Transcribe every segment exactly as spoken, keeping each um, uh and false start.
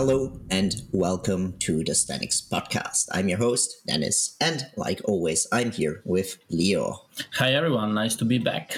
Hello and welcome to the Stanix podcast. I'm your host, Dennis, and like always, I'm here with Leo. Hi everyone, nice to be back.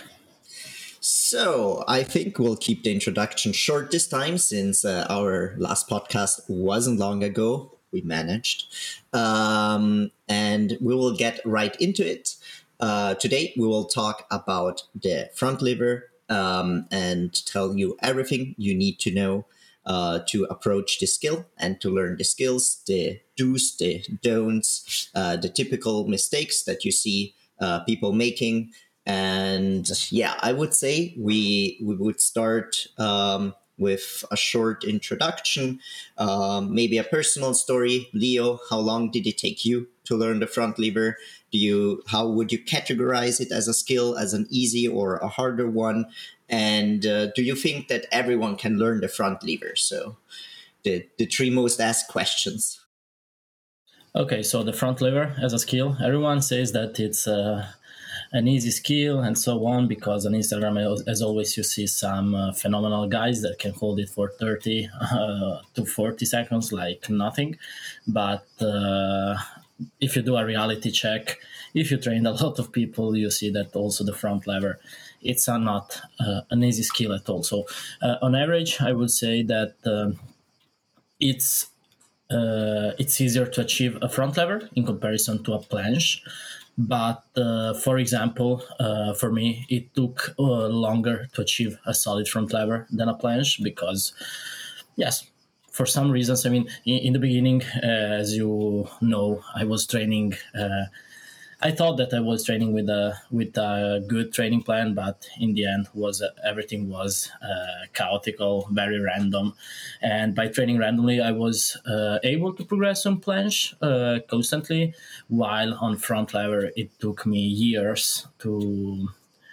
So, I think we'll keep the introduction short this time since uh, our last podcast wasn't long ago. We managed. Um, and we will get right into it. Uh, today, we will talk about the front lever um, and tell you everything you need to know Uh, to approach the skill and to learn the skills, the do's, the don'ts, uh, the typical mistakes that you see uh, people making. And yeah, I would say we we would start um, with a short introduction, um, maybe a personal story. Leo, how long did it take you to learn the front lever? Do you how would you categorize it as a skill, as an easy or a harder one? And uh, do you think that everyone can learn the front lever? So the, the three most asked questions. Okay, so the front lever as a skill, everyone says that it's uh, an easy skill and so on, because on Instagram, as always, you see some uh, phenomenal guys that can hold it for thirty uh, to forty seconds like nothing. But uh, if you do a reality check, if you train a lot of people, you see that also the front lever, it's uh, not uh, an easy skill at all. So uh, on average, I would say that um, it's uh, it's easier to achieve a front lever in comparison to a planche. But uh, for example, uh, for me, it took uh, longer to achieve a solid front lever than a planche because, yes, for some reasons, I mean, in, in the beginning, uh, as you know, I was training. Uh, I thought that I was training with a with a good training plan, but in the end, was uh, everything was uh, chaotical, very random. And by training randomly, I was uh, able to progress on planche uh, constantly, while on front lever, it took me years to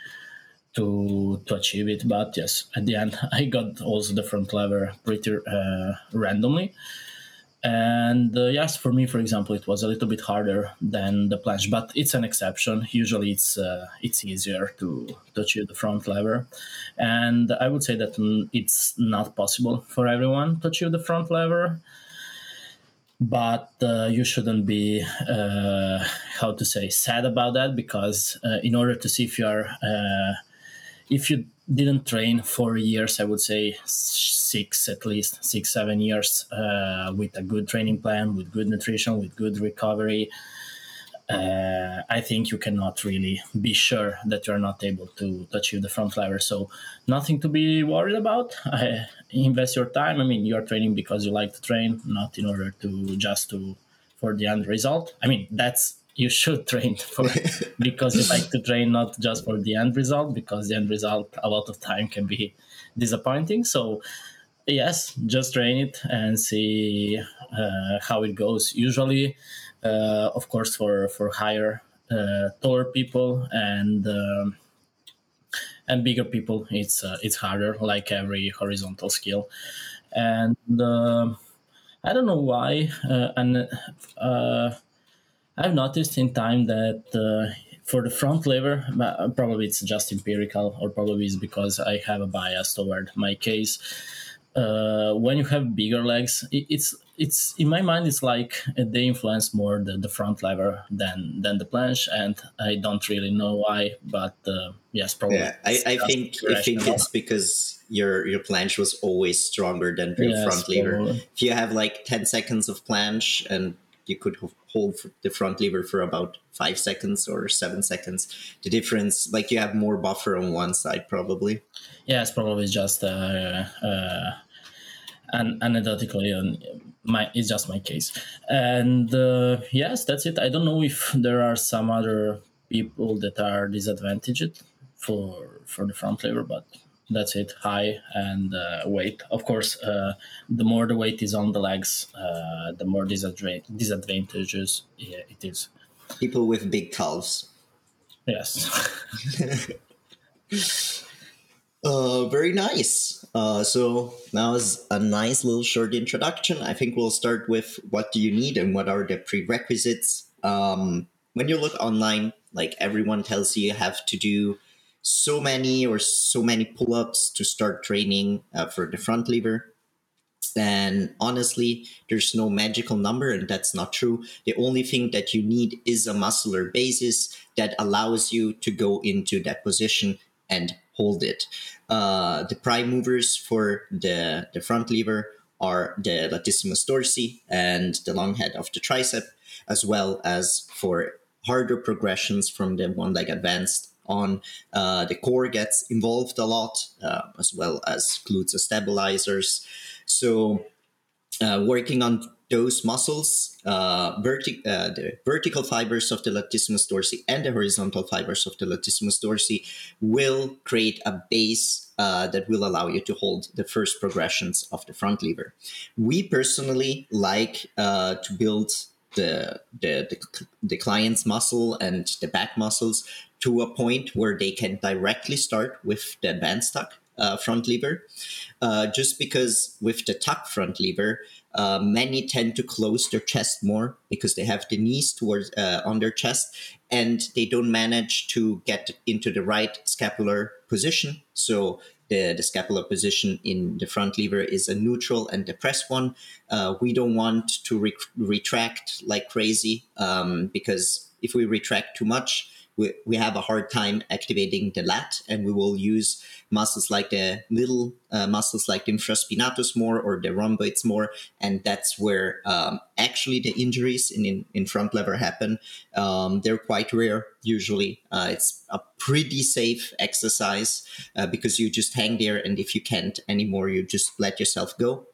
to to achieve it. But yes, at the end, I got also the front lever pretty uh, randomly. And uh, yes, for me, for example, it was a little bit harder than the planche, but it's an exception. Usually, it's uh, it's easier to, to achieve the front lever, and I would say that mm, it's not possible for everyone to achieve the front lever. But uh, you shouldn't be uh, how to say sad about that, because uh, in order to see if you are uh, if you didn't train for years, I would say six, at least six, seven years uh, with a good training plan, with good nutrition, with good recovery, uh, I think you cannot really be sure that you're not able to, to achieve the front lever. So nothing to be worried about. I, invest your time. I mean, you're training because you like to train, not in order to just to for the end result. I mean, that's you should train for because you like to train, not just for the end result, because the end result a lot of time can be disappointing. So yes, just train it and see uh, how it goes. Usually, uh, of course, for for higher, uh, taller people and um, and bigger people, it's uh, it's harder, like every horizontal skill. And uh, I don't know why, uh, and uh, I've noticed in time that uh, for the front lever, probably it's just empirical, or probably it's because I have a bias toward my case. Uh, when you have bigger legs, it, it's it's in my mind it's like they influence more the, the front lever than than the planche, and I don't really know why, but uh, yes, probably. Yeah, I, I think I think it's because your your planche was always stronger than your yes, front lever. Probably. If you have like ten seconds of planche and you could hold the front lever for about five seconds or seven seconds, the difference, like you have more buffer on one side, probably. Yes, probably just uh, uh, an anecdotally, on my it's just my case. And uh, yes, that's it. I don't know if there are some other people that are disadvantaged for for the front lever, but that's it. High and uh, weight. Of course, uh, the more the weight is on the legs, uh, the more disadva- disadvantages yeah, it is. People with big calves. Yes. uh, very nice. Uh, so now is a nice little short introduction. I think we'll start with what do you need and what are the prerequisites. Um, when you look online, like everyone tells you you have to do so many or so many pull-ups to start training uh, for the front lever. And honestly, there's no magical number, and that's not true. The only thing that you need is a muscular basis that allows you to go into that position and hold it. Uh, the prime movers for the, the front lever are the latissimus dorsi and the long head of the tricep, as well as for harder progressions from the one leg advanced on. Uh, the core gets involved a lot, uh, as well as glutes as stabilizers. So uh, working on those muscles, uh, verti- uh, the vertical fibers of the latissimus dorsi and the horizontal fibers of the latissimus dorsi will create a base uh, that will allow you to hold the first progressions of the front lever. We personally like uh, to build the, the, the, the client's muscle and the back muscles to a point where they can directly start with the advanced tuck uh, front lever. Uh, just because with the tuck front lever, uh, many tend to close their chest more because they have the knees towards uh, on their chest, and they don't manage to get into the right scapular position. So the, the scapular position in the front lever is a neutral and depressed one. Uh, we don't want to re- retract like crazy um, because if we retract too much, we, we have a hard time activating the lat, and we will use muscles like the little uh, muscles like the infraspinatus more or the rhomboids more. And that's where um, actually the injuries in, in, in front lever happen. Um, they're quite rare. Usually uh, it's a pretty safe exercise uh, because you just hang there, and if you can't anymore, you just let yourself go.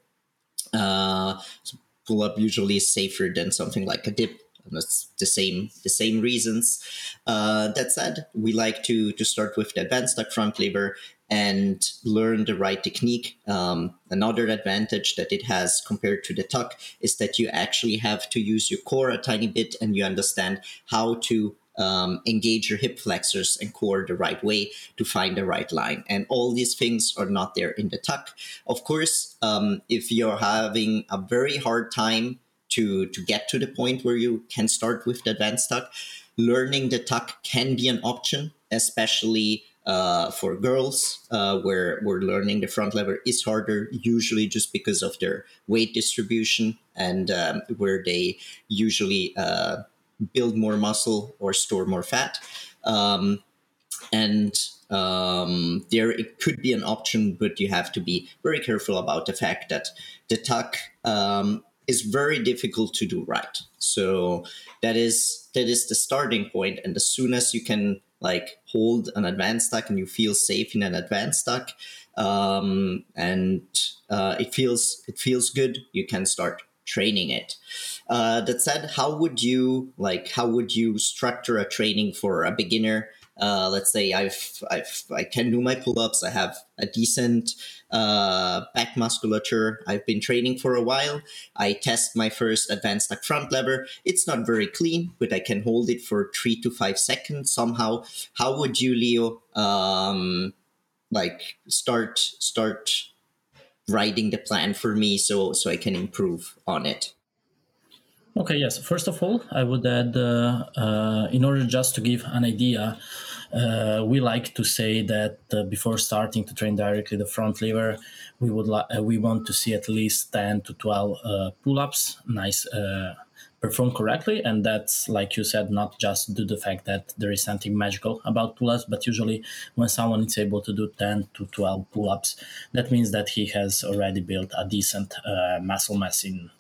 Uh, so pull up usually is safer than something like a dip. And that's the same the same reasons. Uh, that said, we like to to start with the advanced tuck front lever and learn the right technique. Um, another advantage that it has compared to the tuck is that you actually have to use your core a tiny bit, and you understand how to um, engage your hip flexors and core the right way to find the right line. And all these things are not there in the tuck. Of course, um, if you're having a very hard time to, to get to the point where you can start with the advanced tuck, learning the tuck can be an option, especially uh, for girls, uh, where, where learning the front lever is harder, usually just because of their weight distribution and um, where they usually uh, build more muscle or store more fat. Um, and um, there it could be an option, but you have to be very careful about the fact that the tuck um, is very difficult to do right. So that is that is the starting point. And as soon as you can like hold an advanced tuck and you feel safe in an advanced tuck, um, and uh, it feels it feels good, you can start training it. Uh, that said, how would you like how would you structure a training for a beginner? Uh, let's say I've, I've, I can do my pull-ups. I have a decent uh, back musculature. I've been training for a while. I test my first advanced tuck front lever. It's not very clean, but I can hold it for three to five seconds somehow. How would you, Leo, um, like start start writing the plan for me so so I can improve on it? Okay, yes. First of all, I would add, uh, uh, in order just to give an idea, uh, we like to say that uh, before starting to train directly the front lever, we would li- uh, we want to see at least ten to twelve uh, pull-ups, nice, uh, performed correctly. And that's, like you said, not just due to the fact that there is something magical about pull-ups, but usually when someone is able to do ten to twelve pull-ups, that means that he has already built a decent uh, muscle mass in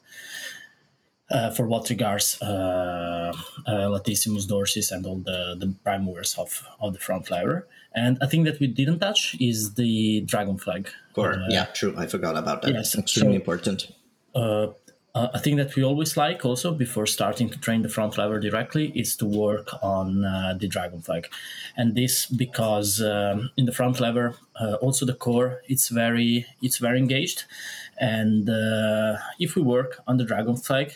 Uh, for what regards uh, uh, latissimus dorsis and all the, the prime movers of, of the front lever. And I think that we didn't touch is the dragon flag. Or Uh, yeah, true. I forgot about that. Yes, Extremely so, important. Uh, a thing that we always like also before starting to train the front lever directly is to work on uh, the dragon flag. And this because um, in the front lever, uh, also the core, it's very, it's very engaged. And uh, if we work on the dragon flag,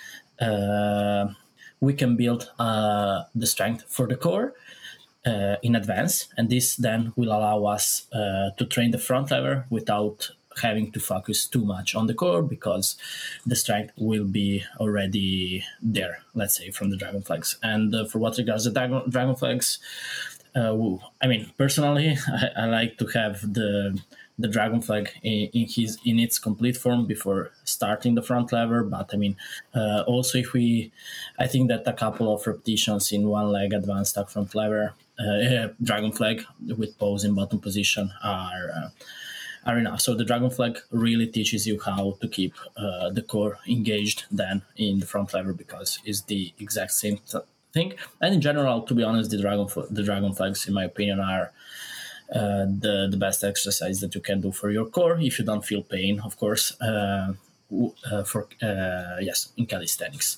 Uh, we can build uh, the strength for the core uh, in advance, and this then will allow us uh, to train the front lever without having to focus too much on the core because the strength will be already there, let's say, from the dragon flags. And uh, for what regards the dragon, dragon flags, uh, I mean, personally, I, I like to have the the dragon flag in, in his in its complete form before starting the front lever. But I mean, uh, also if we, I think that a couple of repetitions in one leg advanced stack front lever, uh, dragon flag with pose in bottom position are. Uh, are enough. So the dragon flag really teaches you how to keep uh, the core engaged then in the front lever, because it's the exact same th- thing. And in general, to be honest, the dragon fl- the dragon flags, in my opinion, are uh, the the best exercise that you can do for your core if you don't feel pain, of course. Uh, uh, for uh, yes, in calisthenics.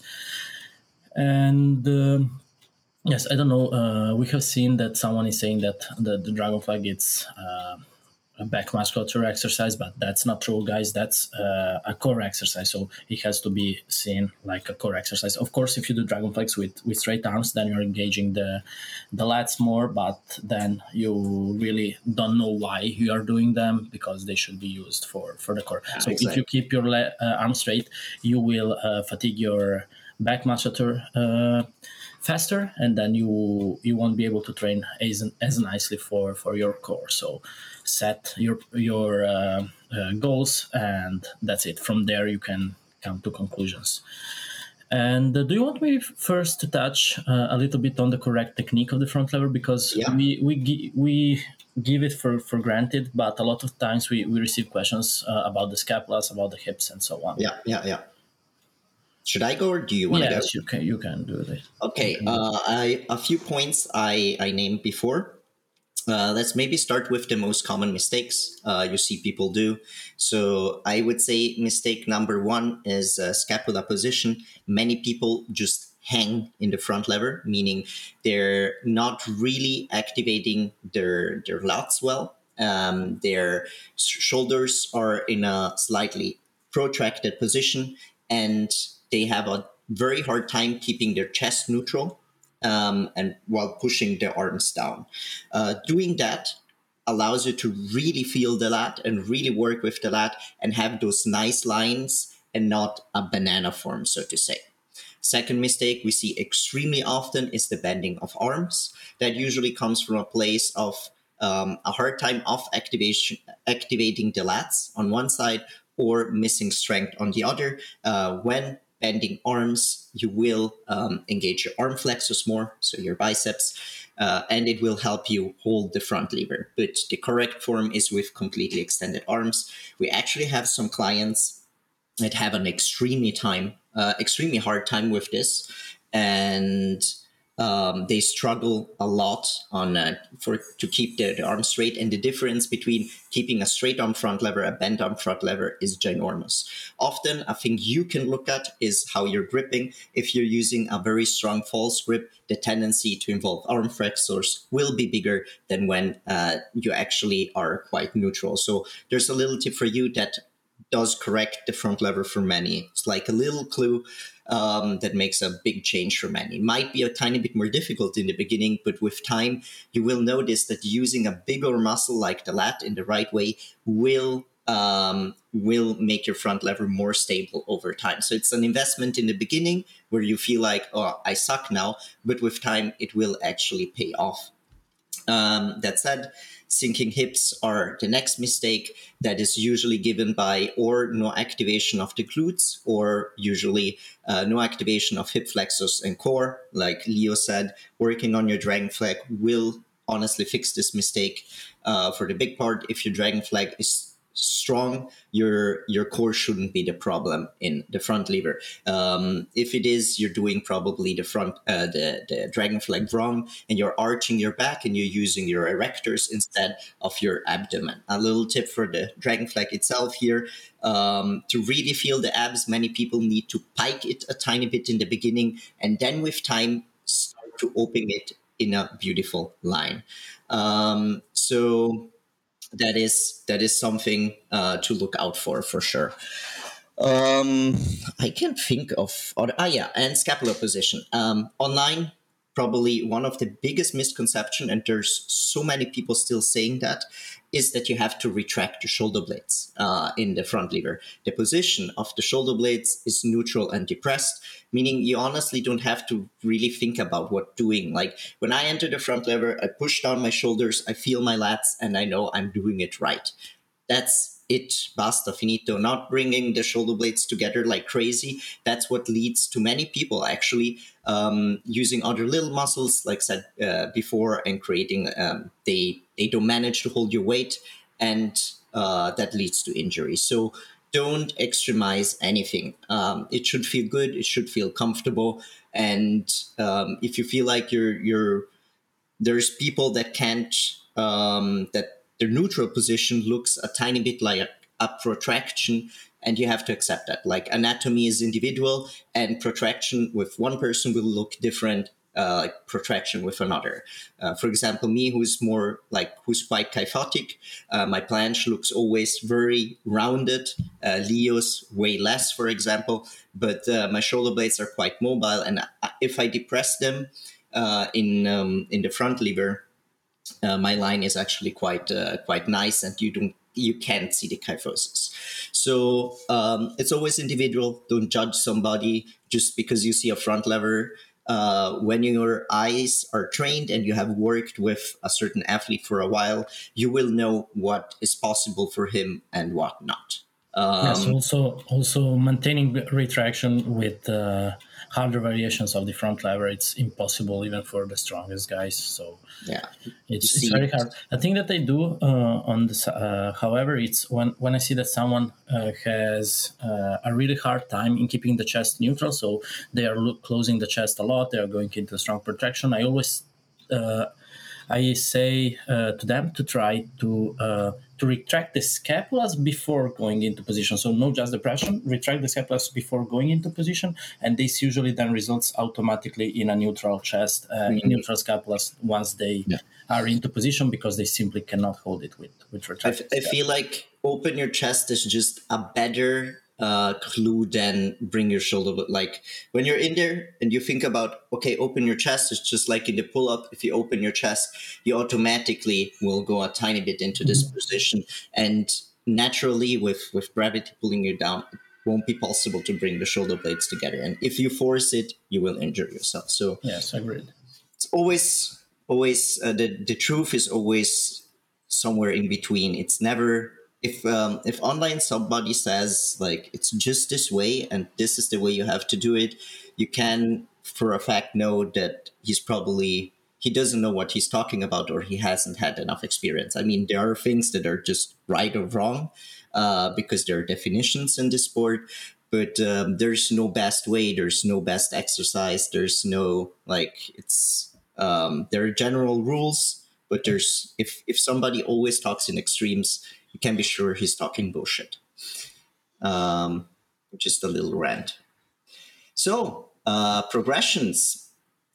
And um, yes, I don't know. Uh, we have seen that someone is saying that the, the dragon flag it's. Uh, a back musculature exercise, but that's not true, guys. That's uh, a core exercise, so it has to be seen like a core exercise. Of course, if you do dragon flags with, with straight arms, then you're engaging the the lats more, but then you really don't know why you are doing them, because they should be used for, for the core. Yeah, so exactly. If you keep your le- uh, arm straight, you will uh, fatigue your back musculature uh, faster, and then you you won't be able to train as, as nicely for, for your core. So set your your uh, uh, goals, and that's it. From there you can come to conclusions. And uh, do you want me first to touch uh, a little bit on the correct technique of the front lever, because Yeah. we we gi- we give it for, for granted, but a lot of times we, we receive questions uh, about the scapulas, about the hips, and so on. Yeah, yeah, yeah. Should I go, or do you want to Yes, go? you can you can do it. Okay, uh, I a few points I I named before. Uh, let's maybe start with the most common mistakes uh, you see people do. So I would say mistake number one is uh, scapula position. Many people just hang in the front lever, meaning they're not really activating their their lats well. Um, their shoulders are in a slightly protracted position, and they have a very hard time keeping their chest neutral. Um, and while pushing the arms down. Uh, doing that allows you to really feel the lat and really work with the lat and have those nice lines and not a banana form, so to say. Second mistake we see extremely often is the bending of arms. That usually comes from a place of um, a hard time of activation, activating the lats on one side or missing strength on the other. Uh, when bending arms, you will um, engage your arm flexors more, so your biceps, uh, and it will help you hold the front lever. But the correct form is with completely extended arms. We actually have some clients that have an extremely time, uh, extremely hard time with this, and um, they struggle a lot on uh, for to keep the, the arm straight. And the difference between keeping a straight arm front lever, a bent arm front lever, is ginormous. Often, a thing you can look at is how you're gripping. If you're using a very strong false grip, the tendency to involve arm flexors will be bigger than when uh, you actually are quite neutral. So there's a little tip for you that does correct the front lever for many. It's like a little clue um, that makes a big change for many. It might be a tiny bit more difficult in the beginning, but with time, you will notice that using a bigger muscle like the lat in the right way will um, will make your front lever more stable over time. So it's an investment in the beginning where you feel like, oh, I suck now, but with time, it will actually pay off. Um, that said, sinking hips are the next mistake that is usually given by or no activation of the glutes, or usually uh, no activation of hip flexors and core. Like Leo said, working on your dragon flag will honestly fix this mistake uh, for the big part. If your dragon flag is strong, your your core shouldn't be the problem in the front lever. Um, if it is, you're doing probably the front uh, the the dragon flag wrong, and you're arching your back and you're using your erectors instead of your abdomen. A little tip for the dragon flag itself here: um, to really feel the abs, many people need to pike it a tiny bit in the beginning, and then with time start to open it in a beautiful line. Um, so that is that is something uh, to look out for for sure. Um, I can't think of other, ah yeah, and scapular position. Um, online, probably one of the biggest misconception, and there's so many people still saying that, is that you have to retract the shoulder blades uh, in the front lever. The position of the shoulder blades is neutral and depressed, meaning you honestly don't have to really think about what doing. Like when I enter the front lever, I push down my shoulders, I feel my lats, and I know I'm doing it right. That's it, basta, finito. Not bringing the shoulder blades together like crazy. That's what leads to many people actually um, using other little muscles, like said uh, before, and creating, um, they, they don't manage to hold your weight, and uh, that leads to injury. So don't extremize anything. Um, it should feel good. It should feel comfortable. And um, if you feel like you're, you're, there's people that can't, um, that their neutral position looks a tiny bit like a protraction, and you have to accept that. Like anatomy is individual, and protraction with one person will look different, uh, like protraction with another. Uh, for example, me, who's more like, who's quite kyphotic, uh, my planche looks always very rounded. Uh, Leo's way less, for example, but uh, my shoulder blades are quite mobile, and if I depress them uh, in um, in the front lever, Uh, my line is actually quite uh, quite nice, and you don't you can't see the kyphosis. So um, it's always individual. Don't judge somebody just because you see a front lever. Uh, when your eyes are trained and you have worked with a certain athlete for a while, you will know what is possible for him and what not. Um, yes, also also maintaining retraction with uh, harder variations of the front lever, it's impossible even for the strongest guys. So yeah, it's, it's very hard. I think that they do uh, on this. Uh, however, it's when when I see that someone uh, has uh, a really hard time in keeping the chest neutral, so they are lo- closing the chest a lot. They are going into strong protraction. I always uh, I say uh, to them to try to uh, to retract the scapulas before going into position. So no just depression, retract the scapulas before going into position, and this usually then results automatically in a neutral chest, uh, mm-hmm. in neutral scapulas once they yeah. are into position, because they simply cannot hold it with, with retracted I, f- I feel like open your chest is just a better uh, clue than bring your shoulder. But like when you're in there and you think about, okay, open your chest, it's just like in the pull-up. If you open your chest, you automatically will go a tiny bit into this mm-hmm. position. And naturally with, with gravity pulling you down, it won't be possible to bring the shoulder blades together. And if you force it, you will injure yourself. So yes, agreed. It's always, always, uh, the, the truth is always somewhere in between. It's never... If um, if online somebody says like it's just this way and this is the way you have to do it, you can for a fact know that he's probably he doesn't know what he's talking about, or he hasn't had enough experience. I mean, there are things that are just right or wrong uh, because there are definitions in this sport, but um, there's no best way, there's no best exercise, there's no like it's um, there are general rules, but there's if if somebody always talks in extremes, you can be sure he's talking bullshit. Um, just a little rant. So, uh, progressions.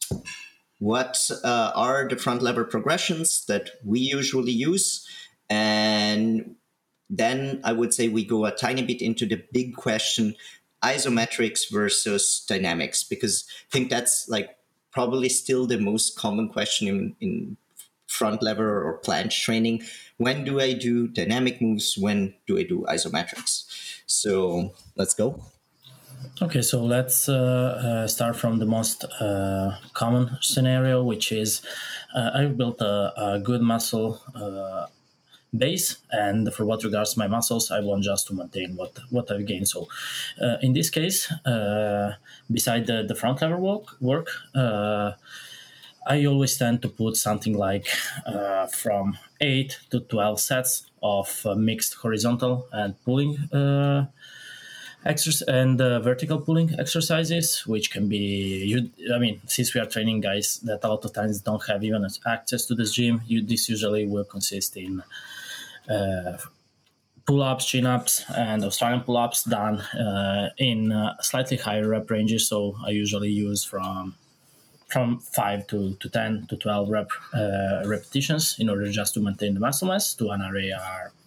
What uh, are the front lever progressions that we usually use? And then I would say we go a tiny bit into the big question, isometrics versus dynamics, because I think that's like probably still the most common question in, in front lever or planche training. When do I do dynamic moves? When do I do isometrics? So let's go. Okay, so let's uh, uh, start from the most uh, common scenario, which is uh, I've built a, a good muscle uh, base, and for what regards my muscles, I want just to maintain what, what I've gained. So uh, in this case, uh, beside the, the front lever work, work uh, I always tend to put something like uh, from eight to twelve sets of uh, mixed horizontal and pulling uh, exercise and uh, vertical pulling exercises, which can be, you, I mean, since we are training guys that a lot of times don't have even access to this gym, you, this usually will consist in uh, pull-ups, chin-ups, and Australian pull-ups done uh, in uh, slightly higher rep ranges. So I usually use from from five to, to ten to twelve rep uh, repetitions in order just to maintain the muscle mass. To an area are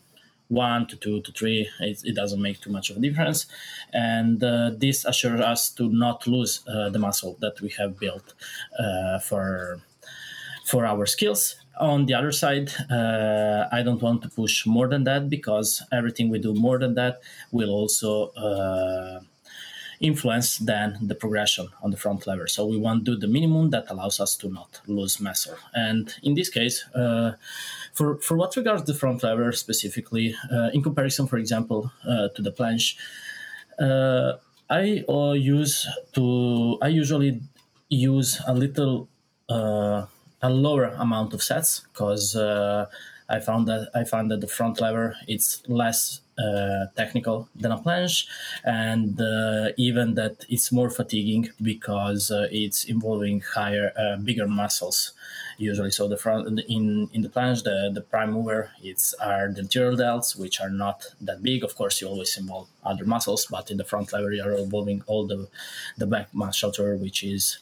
one to two to three. It, it doesn't make too much of a difference. And uh, this assures us to not lose uh, the muscle that we have built uh, for, for our skills. On the other side, uh, I don't want to push more than that, because everything we do more than that will also uh, influence then the progression on the front lever. So we want to do the minimum that allows us to not lose muscle. And in this case, uh, for, for what regards the front lever specifically, uh, in comparison, for example, uh, to the planche, uh, I uh, use to I usually use a little uh, a lower amount of sets, because uh, I found that I found that the front lever it's less uh, technical than a planche, and uh, even that it's more fatiguing because uh, it's involving higher, uh, bigger muscles usually. So the front in in the planche, the the prime mover, it's are the anterior delts, which are not that big. Of course, you always involve other muscles, but in the front lever, you are involving all the the back musculature, which is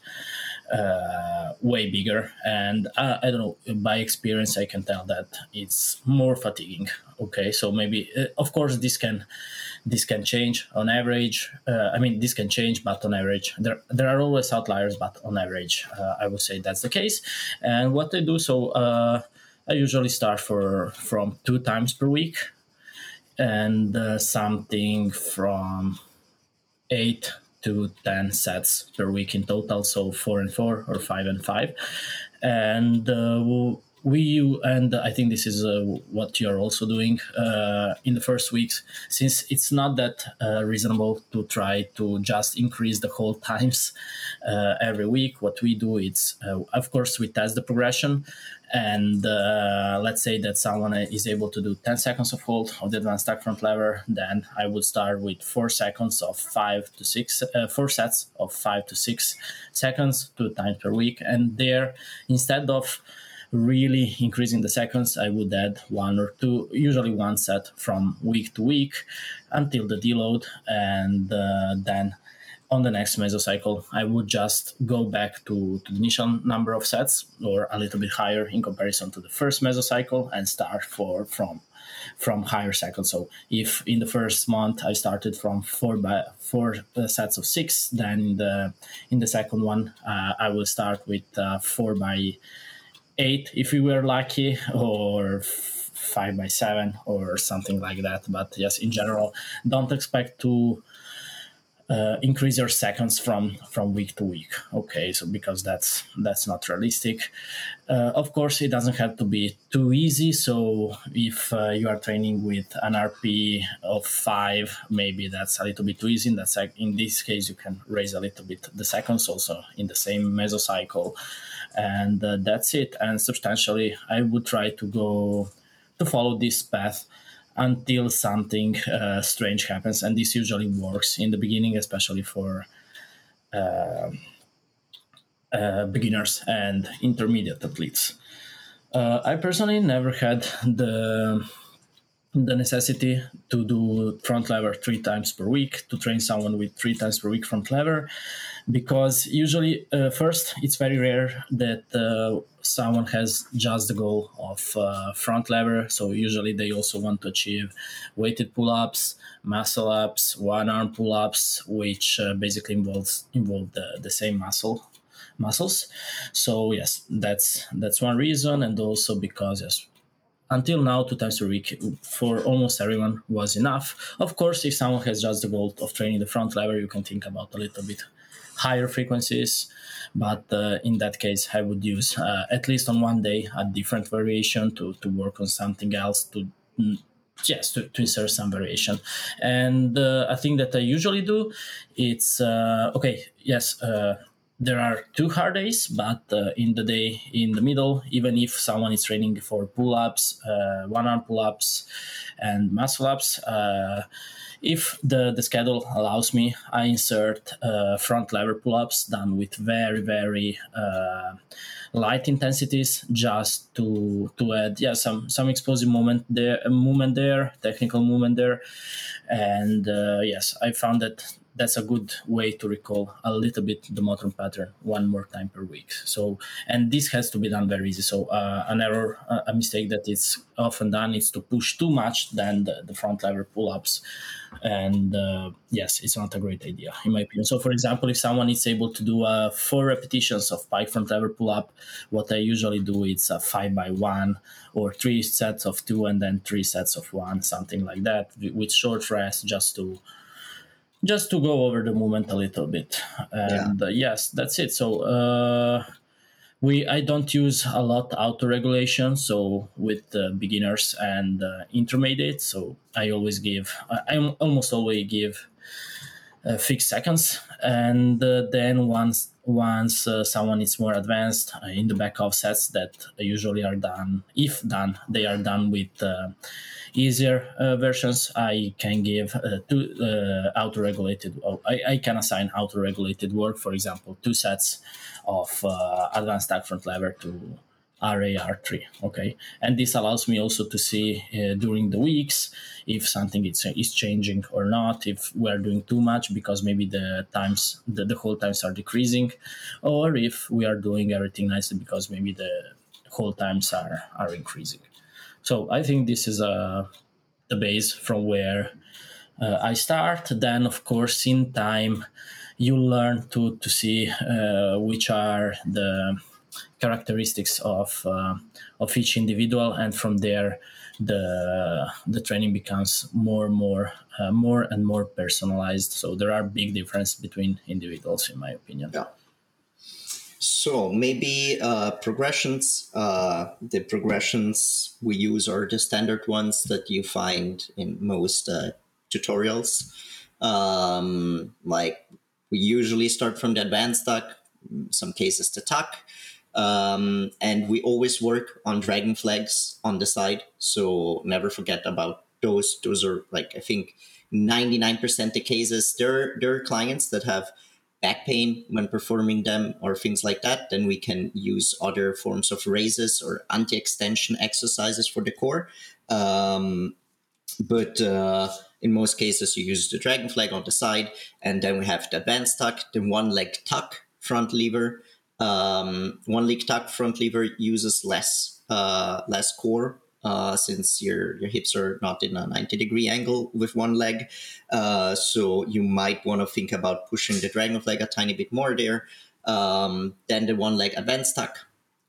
uh, way bigger. And uh, I don't know, by experience, I can tell that it's more fatiguing. Okay, so maybe uh, of course this can this can change on average. Uh, I mean, this can change, but on average, there there are always outliers, but on average, uh, I would say that's the case. And what I do, so uh, I usually start for from two times per week, and uh, something from eight to ten sets per week in total. So four and four or five and five, and uh, we and I think this is uh, what you're also doing uh, in the first weeks, since it's not that uh, reasonable to try to just increase the whole times uh, every week. What we do is, uh, of course, we test the progression, and uh, let's say that someone is able to do ten seconds of hold of the advanced stack front lever, then I would start with four seconds of five to six, uh, four sets of five to six seconds, two times per week, and there, instead of really increasing the seconds, I would add one or two, usually one set from week to week until the deload. And uh, then on the next mesocycle, I would just go back to, to the initial number of sets, or a little bit higher in comparison to the first mesocycle, and start for from from higher cycles. So if in the first month I started from four by four uh, sets of six, then in the in the second one uh, I will start with uh, four by eight if we were lucky, or f- five by seven or something like that. But yes, in general, don't expect to uh, increase your seconds from from week to week. Okay, so because that's that's not realistic. Uh, of course, it doesn't have to be too easy. So if uh, you are training with an R P of five, maybe that's a little bit too easy. In that sec- in this case, you can raise a little bit the seconds also in the same mesocycle. And uh, that's it. And substantially, I would try to go to follow this path until something uh, strange happens. And this usually works in the beginning, especially for uh, uh, beginners and intermediate athletes. Uh, I personally never had the the necessity to do front lever three times per week, to train someone with three times per week front lever, because usually, uh, first, it's very rare that uh, someone has just the goal of uh, front lever. So usually they also want to achieve weighted pull-ups, muscle ups, one-arm pull-ups, which uh, basically involves involve the, the same muscle muscles. So yes, that's that's one reason, and also because yes, until now, two times a week for almost everyone was enough. Of course, if someone has just the goal of training the front lever, you can think about a little bit higher frequencies. But uh, in that case, I would use uh, at least on one day a different variation to, to work on something else, to yes, to, to insert some variation. And uh, a thing that I usually do, it's, uh, okay, yes, uh, there are two hard days, but uh, in the day in the middle, even if someone is training for pull-ups, uh, one-arm pull-ups, and muscle-ups, uh, if the, the schedule allows me, I insert uh, front lever pull-ups done with very, very uh, light intensities, just to to add yeah some some explosive movement there, movement there, technical movement there, and uh, yes, I found that that's a good way to recall a little bit the motor pattern one more time per week. So, and this has to be done very easy. So, uh, an error, uh, a mistake that is often done is to push too much than the, the front lever pull-ups. And uh, yes, it's not a great idea, in my opinion. So, for example, if someone is able to do uh, four repetitions of pike front lever pull-up, what I usually do is a five by one or three sets of two and then three sets of one, something like that, with short rest, just to just to go over the movement a little bit. And yeah. uh, yes, that's it. So uh, we I don't use a lot auto regulation. So with uh, beginners and uh, intermediate, so I always give I, I almost always give uh, fixed seconds, and uh, then once once uh, someone is more advanced uh, in the back off sets that usually are done, if done, they are done with uh, easier uh, versions. I can give uh, two uh, auto-regulated. Oh, I, I can assign auto-regulated work, for example, two sets of uh, advanced tag front lever to R A R three. Okay, and this allows me also to see uh, during the weeks if something is, is changing or not, if we're doing too much because maybe the times the, the hold times are decreasing, or if we are doing everything nicely because maybe the hold times are are increasing. So I think this is uh, the base from where uh, I start. Then, of course, in time, you learn to to see uh, which are the characteristics of uh, of each individual, and from there, the the training becomes more and more uh, more and more personalized. So there are big differences between individuals, in my opinion. Yeah. So maybe uh, progressions, uh, the progressions we use are the standard ones that you find in most uh, tutorials. Um, like we usually start from the advanced tuck, some cases the tuck, um, and we always work on dragon flags on the side. So never forget about those. Those are like, I think ninety-nine percent of cases, there, there are clients that have back pain when performing them or things like that, then we can use other forms of raises or anti-extension exercises for the core. Um, but uh, in most cases, you use the dragon flag on the side, and then we have the advanced tuck, the one leg tuck front lever. Um, one leg tuck front lever uses less uh, less core. Uh, since your, your hips are not in a ninety degree angle with one leg. Uh, so you might want to think about pushing the dragon flag a tiny bit more there. Um, then the one leg advanced tuck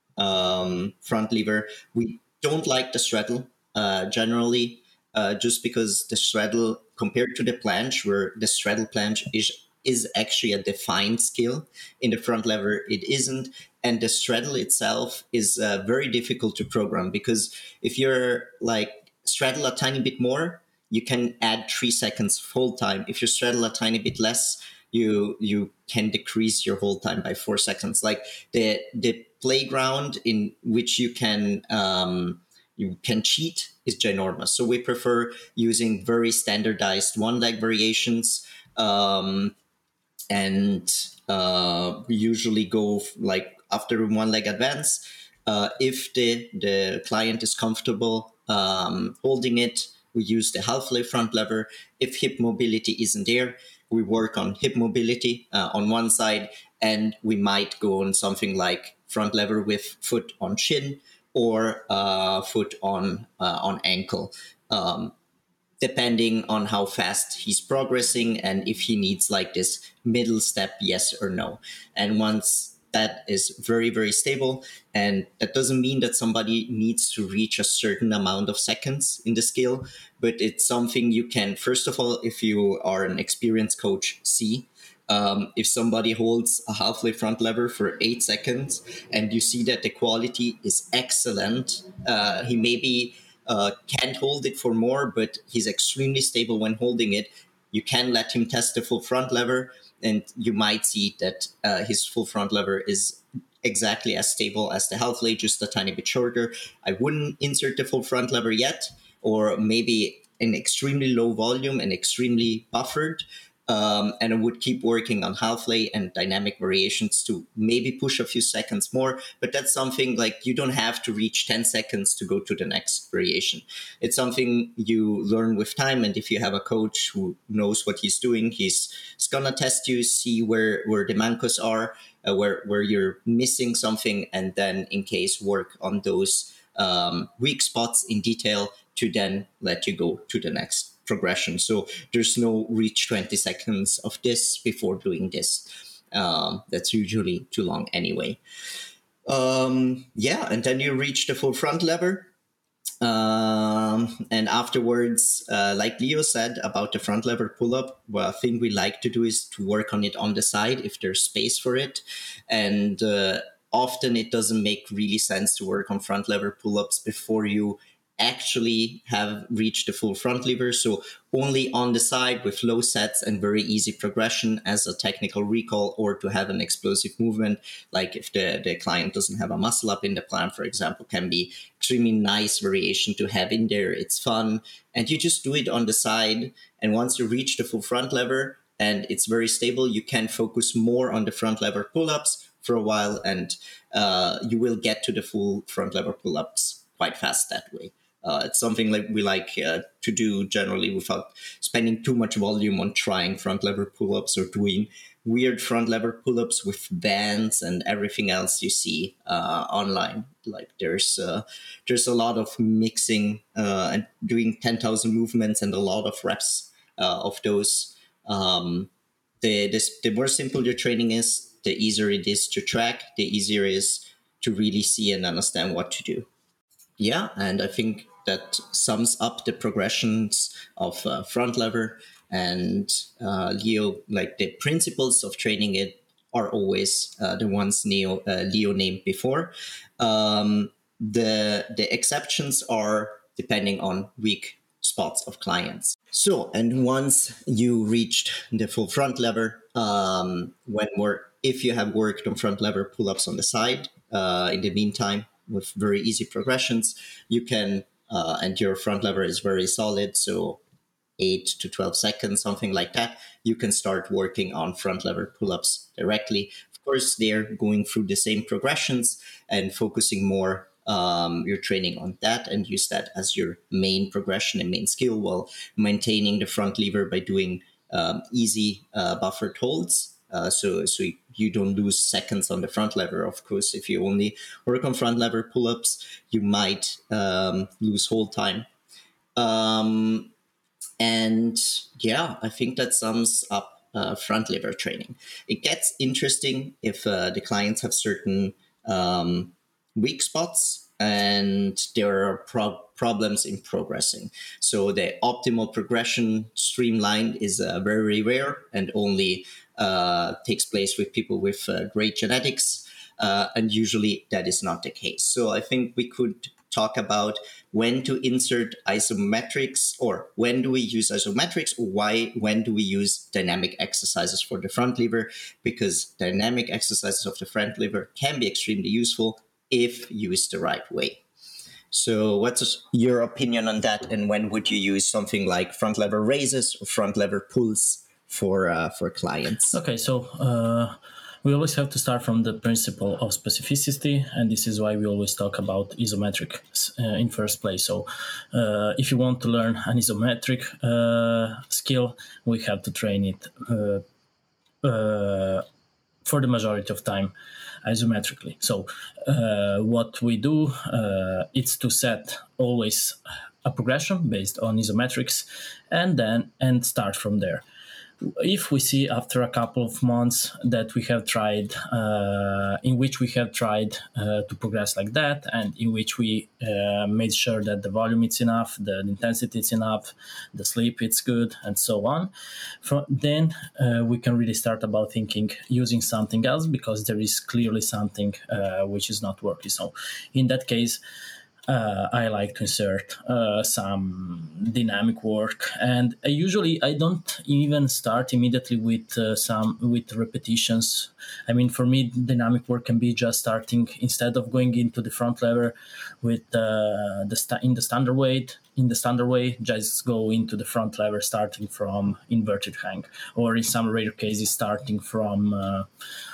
um, front lever. We don't like the straddle uh, generally, uh, just because the straddle compared to the planche, where the straddle planche is is actually a defined skill. In the front lever, it isn't. And the straddle itself is uh, very difficult to program, because if you're like straddle a tiny bit more, you can add three seconds of hold time. If you straddle a tiny bit less, you you can decrease your hold time by four seconds. Like the the playground in which you can um, you can cheat is ginormous. So we prefer using very standardized one leg variations. Um, and uh, we usually go f- like after one leg advance. Uh, if the, the client is comfortable um, holding it, we use the half leg front lever. If hip mobility isn't there, we work on hip mobility uh, on one side, and we might go on something like front lever with foot on shin or uh, foot on uh, on ankle. Um, depending on how fast he's progressing and if he needs like this middle step, yes or no. And once that is very, very stable, and that doesn't mean that somebody needs to reach a certain amount of seconds in the skill, but it's something you can, first of all, if you are an experienced coach, see. Um, if somebody holds a half leg front lever for eight seconds and you see that the quality is excellent, uh, he maybe Uh, can't hold it for more, but he's extremely stable when holding it. You can let him test the full front lever, and you might see that uh, his full front lever is exactly as stable as the half leg, just a tiny bit shorter. I wouldn't insert the full front lever yet, or maybe an extremely low volume and extremely buffered. Um, and I would keep working on half lay and dynamic variations to maybe push a few seconds more. But that's something like you don't have to reach ten seconds to go to the next variation. It's something you learn with time. And if you have a coach who knows what he's doing, he's, he's going to test you, see where, where the mancos are, uh, where, where you're missing something, and then in case work on those um, weak spots in detail to then let you go to the next progression. So there's no reach twenty seconds of this before doing this. Um, that's usually too long anyway. Um, yeah, and then you reach the full front lever. Um, and afterwards, uh, like Leo said about the front lever pull-up, well, a thing we like to do is to work on it on the side if there's space for it. And uh, often it doesn't make really sense to work on front lever pull-ups before you actually have reached the full front lever. So only on the side with low sets and very easy progression as a technical recall, or to have an explosive movement, like if the, the client doesn't have a muscle up in the plan, for example, can be extremely nice variation to have in there. It's fun. And you just do it on the side. And once you reach the full front lever and it's very stable, you can focus more on the front lever pull-ups for a while, and uh, you will get to the full front lever pull-ups quite fast that way. Uh, it's something like we like uh, to do generally without spending too much volume on trying front lever pull-ups or doing weird front lever pull-ups with bands and everything else you see uh, online. Like there's uh, there's a lot of mixing uh, and doing ten thousand movements and a lot of reps uh, of those. Um, the, this, the more simple your training is, the easier it is to track, the easier it is to really see and understand what to do. Yeah, and I think that sums up the progressions of uh, front lever. And uh, Leo, like the principles of training it are always uh, the ones Neo, uh, Leo named before. Um, the the exceptions are depending on weak spots of clients. So, and once you reached the full front lever, um, when we're, if you have worked on front lever pull-ups on the side, uh, in the meantime, with very easy progressions, you can, uh, and your front lever is very solid, so eight to twelve seconds, something like that, you can start working on front lever pull-ups directly. Of course, they're going through the same progressions and focusing more um, your training on that, and use that as your main progression and main skill, while maintaining the front lever by doing um, easy uh, buffered holds. Uh, so so you don't lose seconds on the front lever. Of course, if you only work on front lever pull-ups, you might um, lose hold time. Um, and yeah, I think that sums up uh, front lever training. It gets interesting if uh, the clients have certain um, weak spots and there are pro- problems in progressing. So the optimal progression streamlined is uh, very rare and only uh, takes place with people with uh, great genetics. Uh, and usually that is not the case. So I think we could talk about when to insert isometrics, or when do we use isometrics, or why, when do we use dynamic exercises for the front lever, because dynamic exercises of the front lever can be extremely useful if used the right way. So what's your opinion on that? And when would you use something like front lever raises or front lever pulls for uh, for clients? Okay, so uh, we always have to start from the principle of specificity, and this is why we always talk about isometric uh, in first place. So uh, if you want to learn an isometric uh, skill, we have to train it uh, uh, for the majority of time isometrically. So uh, what we do uh, is to set always a progression based on isometrics, and then and start from there. If we see after a couple of months that we have tried, uh, in which we have tried uh, to progress like that, and in which we uh, made sure that the volume is enough, the intensity is enough, the sleep is good, and so on, from, then uh, we can really start about thinking using something else, because there is clearly something uh, which is not working. So in that case, uh, I like to insert uh, some dynamic work, and I usually I don't even start immediately with uh, some with repetitions. I mean, for me, dynamic work can be just starting instead of going into the front lever with uh, the sta- in the standard weight in the standard way. Just go into the front lever starting from inverted hang, or in some rare cases starting from. Uh,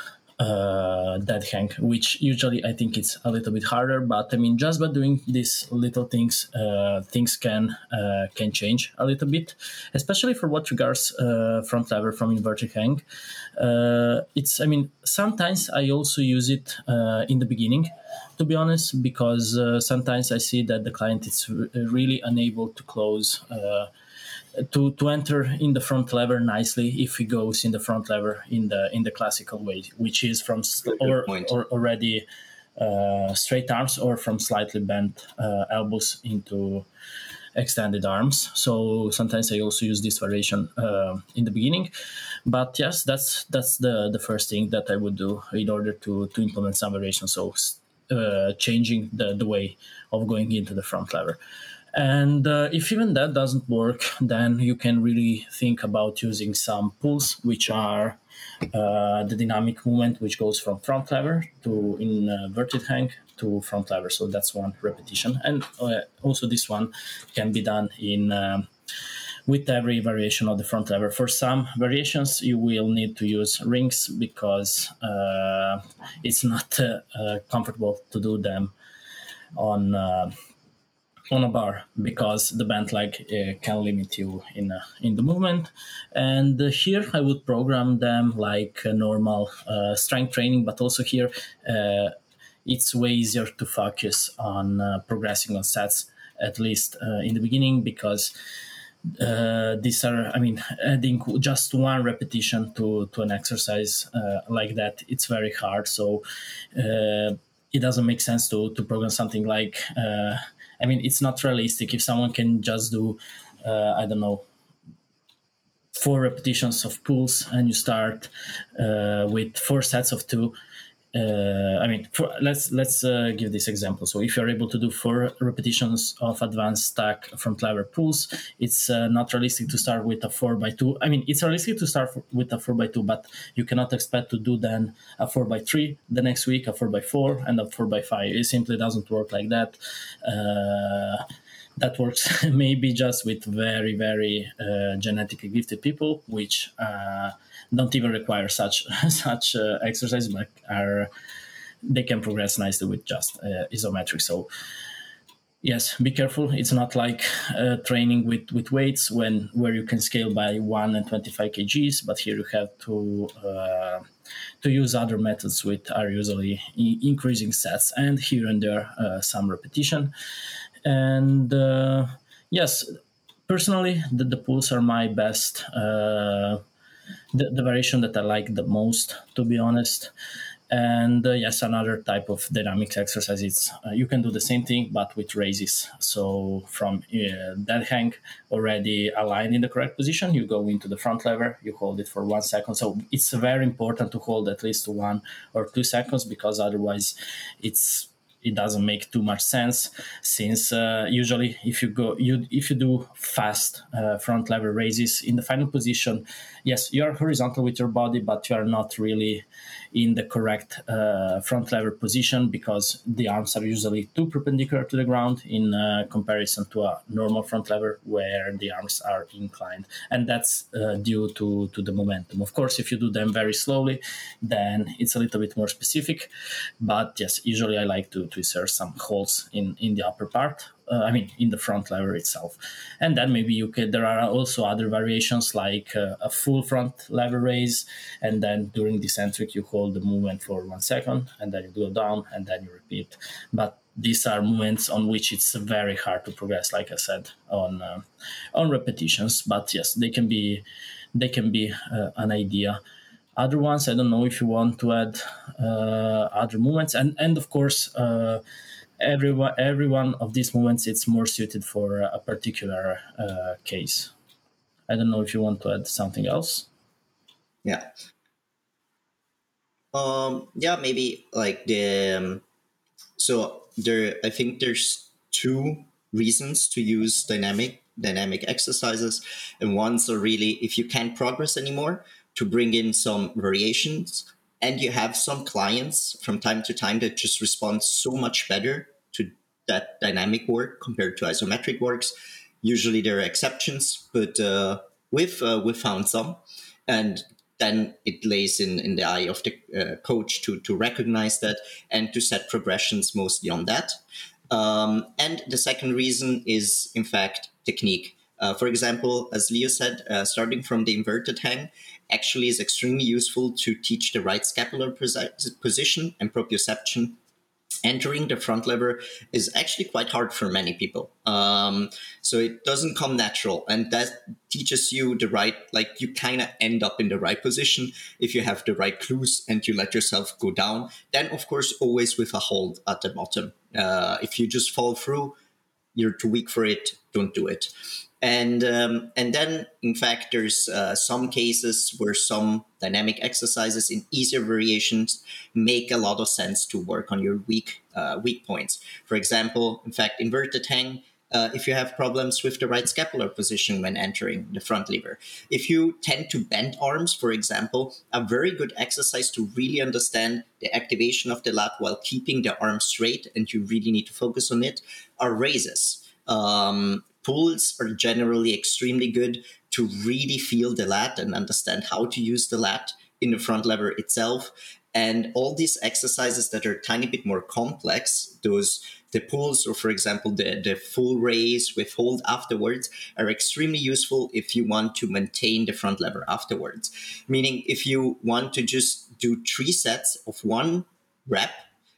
uh, dead hang, which usually I think it's a little bit harder. But I mean, just by doing these little things, uh, things can uh, can change a little bit, especially for what regards uh, front lever from inverted hang. Uh, it's I mean, sometimes I also use it uh, in the beginning, to be honest, because uh, sometimes I see that the client is r- really unable to close. Uh, to to enter in the front lever nicely if he goes in the front lever in the in the classical way, which is from Very good or, point. or already uh, straight arms or from slightly bent uh, elbows into extended arms. So sometimes I also use this variation uh, in the beginning. But yes, that's that's the the first thing that I would do in order to to implement some variation. So uh, changing the the way of going into the front lever. And uh, if even that doesn't work, then you can really think about using some pulls, which are uh, the dynamic movement, which goes from front lever to in uh, verted hang to front lever. So that's one repetition. And uh, also this one can be done in um, with every variation of the front lever. For some variations, you will need to use rings because uh, it's not uh, uh, comfortable to do them on uh, on a bar because the bent leg uh, can limit you in uh, in the movement. And uh, here I would program them like a normal uh, strength training, but also here uh, it's way easier to focus on uh, progressing on sets, at least uh, in the beginning, because uh, these are, I mean, adding just one repetition to, to an exercise uh, like that, it's very hard. So uh, it doesn't make sense to, to program something like, uh, I mean, it's not realistic if someone can just do, uh, I don't know, four repetitions of pulls and you start uh, with four sets of two. Uh, I mean, for, let's let's uh, give this example. So if you're able to do four repetitions of advanced stack front lever pulls, it's uh, not realistic to start with a four by two. I mean, it's realistic to start with a four by two, but you cannot expect to do then a four by three the next week, a four by four, and a four by five. It simply doesn't work like that. Uh, that works maybe just with very very uh, genetically gifted people, which uh, don't even require such such uh, exercise, but are they can progress nicely with just uh, isometric. So yes, be careful. It's not like uh, training with, with weights when where you can scale by one and twenty-five kgs, but here you have to uh, to use other methods which are usually i- increasing sets and here and there uh, some repetition. And uh, yes, personally, the, the pulls are my best. Uh, the, the variation that I like the most, to be honest. And uh, yes, another type of dynamics exercise is uh, you can do the same thing but with raises. So from uh, dead hang already aligned in the correct position, you go into the front lever, you hold it for one second. So it's very important to hold at least one or two seconds because otherwise it's it doesn't make too much sense, since uh, usually if you go you if you do fast uh, front lever raises in the final position, yes, you are horizontal with your body, but you are not really in the correct uh, front lever position because the arms are usually too perpendicular to the ground in uh, comparison to a normal front lever where the arms are inclined, and that's uh, due to to the momentum. Of course, if you do them very slowly, then it's a little bit more specific. But yes, usually I like to, to insert some holes in, in the upper part. Uh, I mean, in the front lever itself. And then maybe you could, there are also other variations like uh, a full front lever raise. And then during the eccentric, you hold the movement for one second and then you go down and then you repeat. But these are movements on which it's very hard to progress, like I said, on uh, on repetitions. But yes, they can be they can be uh, an idea. Other ones, I don't know if you want to add uh, other movements, and and of course, uh, every one every one of these movements it's more suited for a particular uh, case. I don't know if you want to add something else. Yeah. Um. Yeah. Maybe like the. Um, so there, I think there's two reasons to use dynamic dynamic exercises, and ones are really if you can't progress anymore, to bring in some variations, and you have some clients from time to time that just respond so much better to that dynamic work compared to isometric works. Usually there are exceptions, but uh, we've uh, we've found some, and then it lays in, in the eye of the uh, coach to to recognize that and to set progressions mostly on that. Um, and the second reason is, in fact, technique. Uh, for example, as Leo said, uh, starting from the inverted hang actually is extremely useful to teach the right scapular posi- position and proprioception. Entering the front lever is actually quite hard for many people. Um, so it doesn't come natural, and that teaches you the right, like you kind of end up in the right position if you have the right clues and you let yourself go down. Then, of course, always with a hold at the bottom. Uh, if you just fall through, you're too weak for it, don't do it. And um, and then, in fact, there's uh, some cases where some dynamic exercises in easier variations make a lot of sense to work on your weak uh, weak points. For example, in fact, inverted hang, uh, if you have problems with the right scapular position when entering the front lever. If you tend to bend arms, for example, a very good exercise to really understand the activation of the lat while keeping the arm straight, and you really need to focus on it, are raises. Um, Pulls are generally extremely good to really feel the lat and understand how to use the lat in the front lever itself. And all these exercises that are a tiny bit more complex, those the pulls, or for example, the, the full raise with hold afterwards, are extremely useful if you want to maintain the front lever afterwards. Meaning if you want to just do three sets of one rep,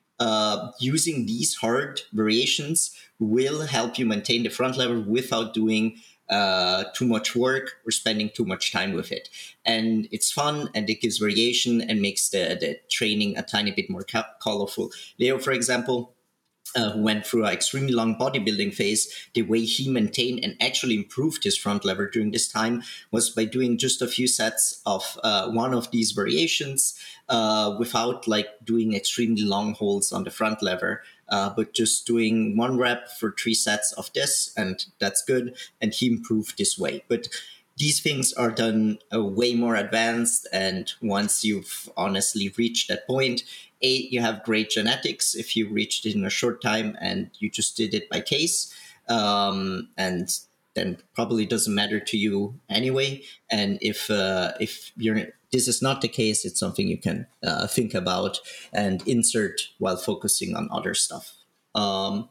Uh, using these hard variations will help you maintain the front lever without doing uh, too much work or spending too much time with it. And it's fun, and it gives variation and makes the, the training a tiny bit more co- colorful. Leo, for example, Uh, who went through an extremely long bodybuilding phase, the way he maintained and actually improved his front lever during this time was by doing just a few sets of uh, one of these variations uh, without like doing extremely long holds on the front lever, uh, but just doing one rep for three sets of this, and that's good. And he improved this way. But these things are done uh, way more advanced, and once you've honestly reached that point, A, you have great genetics if you reached it in a short time and you just did it by case, um, and then probably doesn't matter to you anyway. And if uh, if you're this is not the case, it's something you can uh, think about and insert while focusing on other stuff. Um,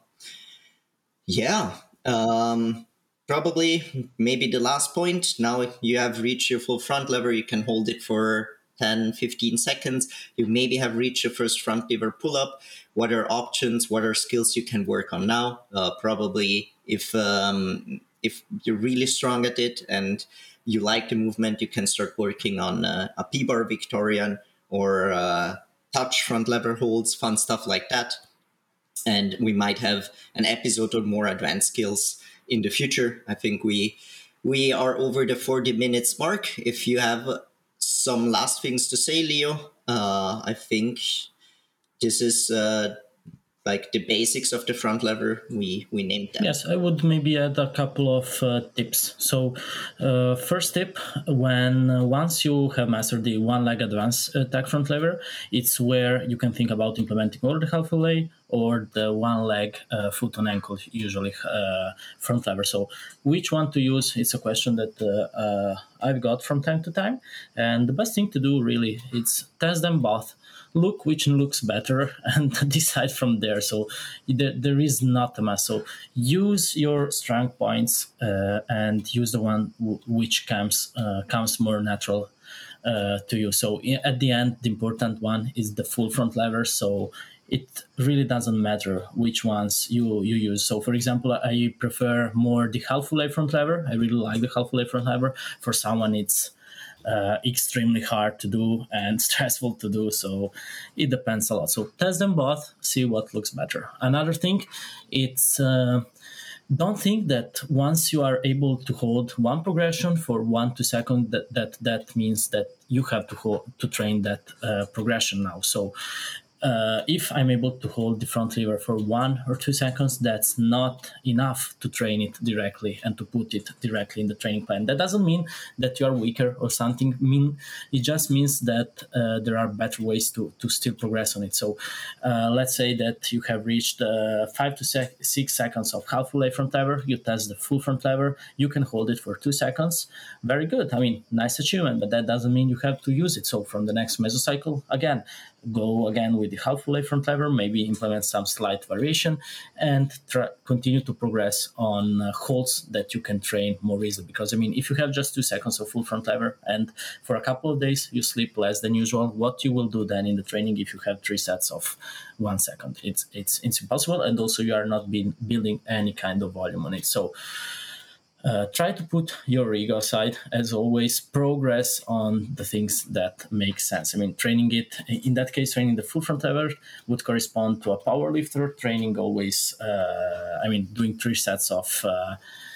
yeah. Um, Probably maybe the last point. Now you have reached your full front lever. You can hold it for ten, fifteen seconds. You maybe have reached your first front lever pull-up. What are options? What are skills you can work on now? Uh, probably if um, if you're really strong at it and you like the movement, you can start working on uh, a P-bar Victorian or uh, touch front lever holds, fun stuff like that. And we might have an episode on more advanced skills in the future. I think we we are over the forty minutes mark. If you have some last things to say, Leo, uh, I think this is uh, like the basics of the front lever. We we named them. Yes, I would maybe add a couple of uh, tips. So, uh, first tip: when uh, once you have mastered the one leg advanced uh, tag front lever, it's where you can think about implementing or the half fillet or the one leg uh, foot on ankle, usually uh, front lever. So, which one to use? It's a question that uh, uh, I've got from time to time, and the best thing to do really is test them both. Look which looks better and decide from there. So there, there is not a mess. So use your strong points uh, and use the one w- which comes uh, comes more natural uh, to you. So at the end, the important one is the full front lever. So it really doesn't matter which ones you, you use. So for example, I prefer more the half fillet front lever. I really like the half fillet front lever. For someone, it's Uh, extremely hard to do and stressful to do, so it depends a lot. So test them both, see what looks better. Another thing, it's uh, don't think that once you are able to hold one progression for one to second that that that means that you have to hold, to train that uh, progression now. So uh, if I'm able to hold the front lever for one or two seconds, that's not enough to train it directly and to put it directly in the training plan. That doesn't mean that you are weaker or something. Mean it just means that uh, there are better ways to, to still progress on it. So uh, let's say that you have reached uh, five to sec- six seconds of half full A front lever. You test the full front lever. You can hold it for two seconds. Very good. I mean, nice achievement, but that doesn't mean you have to use it. So from the next mesocycle, again, go again with the half full A front lever, maybe implement some slight variation, and try, continue to progress on uh, holds that you can train more easily. Because, I mean, if you have just two seconds of full front lever and for a couple of days you sleep less than usual, what you will do then in the training if you have three sets of one second? It's it's, it's impossible, and also you are not being, building any kind of volume on it. So Uh, try to put your ego aside, as always. Progress on the things that make sense. I mean, training it, in that case, training the full front lever would correspond to a power lifter. Training always, uh, I mean, doing three sets of uh,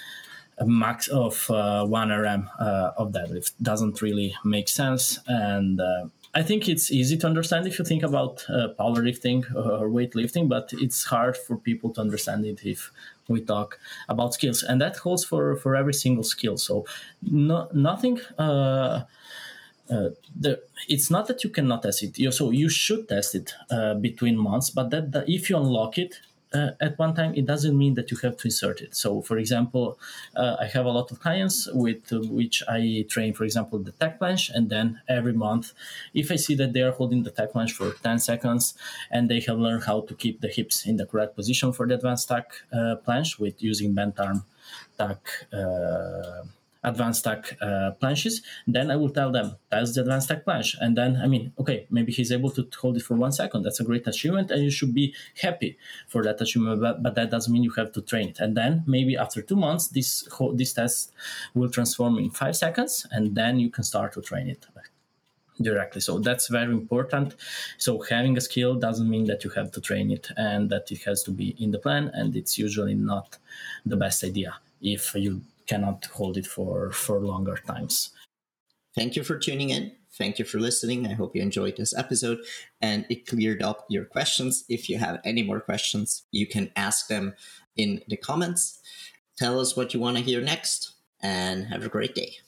a max of uh, one R M uh, of deadlift doesn't really make sense. And uh, I think it's easy to understand if you think about uh, powerlifting or weightlifting, but it's hard for people to understand it if we talk about skills. And that holds for, for every single skill. So no, nothing... Uh, Uh, the, it's not that you cannot test it. You, so you should test it uh, between months, but that, that if you unlock it uh, at one time, it doesn't mean that you have to insert it. So, for example, uh, I have a lot of clients with uh, which I train, for example, the tech planche, and then every month, if I see that they are holding the tech planche for ten seconds and they have learned how to keep the hips in the correct position for the advanced tech uh, planche with using bent arm tech uh, advanced stack uh, planches, then I will tell them that's the advanced stack planche. And then, I mean, okay, maybe he's able to hold it for one second. That's a great achievement, and you should be happy for that achievement, but, but that doesn't mean you have to train it. And then maybe after two months, this whole, this test will transform in five seconds, and then you can start to train it directly. So that's very important. So having a skill doesn't mean that you have to train it and that it has to be in the plan, and it's usually not the best idea if you cannot hold it for, for longer times. Thank you for tuning in. Thank you for listening. I hope you enjoyed this episode and it cleared up your questions. If you have any more questions, you can ask them in the comments. Tell us what you want to hear next, and have a great day.